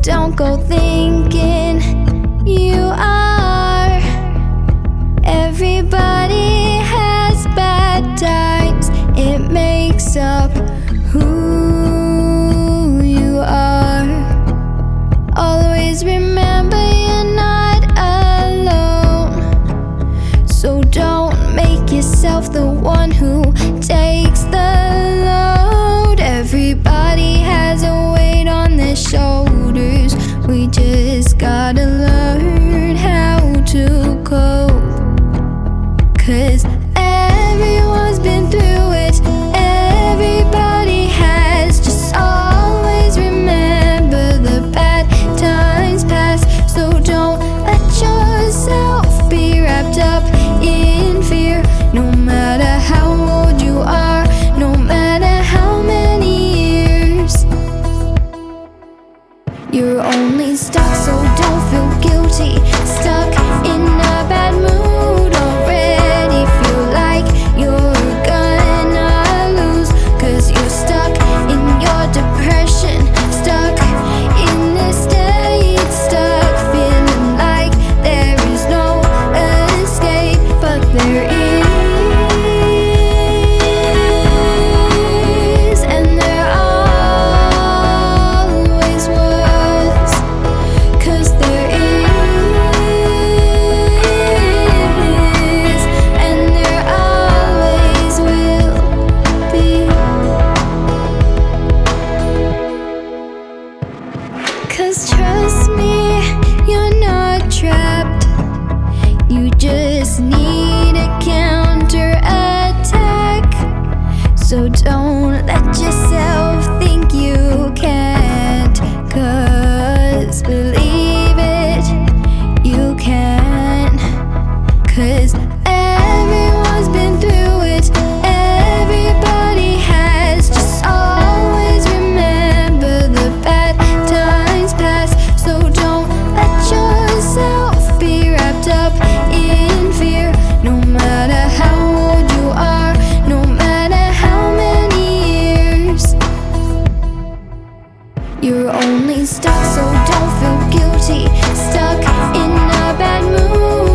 don't go thinking you are. Everybody has bad times, it makes up who you are. Always remember you're not alone, so don't make yourself the one who takes the load. Everybody has a weight on their shoulders, we just gotta learn how to cope. 'Cause everyone's been through it, everybody has. Just always remember the bad times past, so don't let yourself be wrapped up in fear. No matter how old you are, no matter how many years, you're only stuck, so don't feel guilty. Stuck in a bad mood already, feel like you're gonna lose. 'Cause you're stuck in your depression, stuck in this state, stuck feeling like there is no escape. But there is, and there always was. 'Cause there is, and there always will be. 'Cause trust me, you're not trapped, you just need a counterattack. So don't let yourself think you can't, 'cause believe it, you can. 'Cause everyone's been through it, everybody has. Just always remember the bad times past, so don't let yourself be wrapped up in fear. No matter how old you are, no matter how many years, you're only stuck, so don't feel guilty. Stuck in a bad mood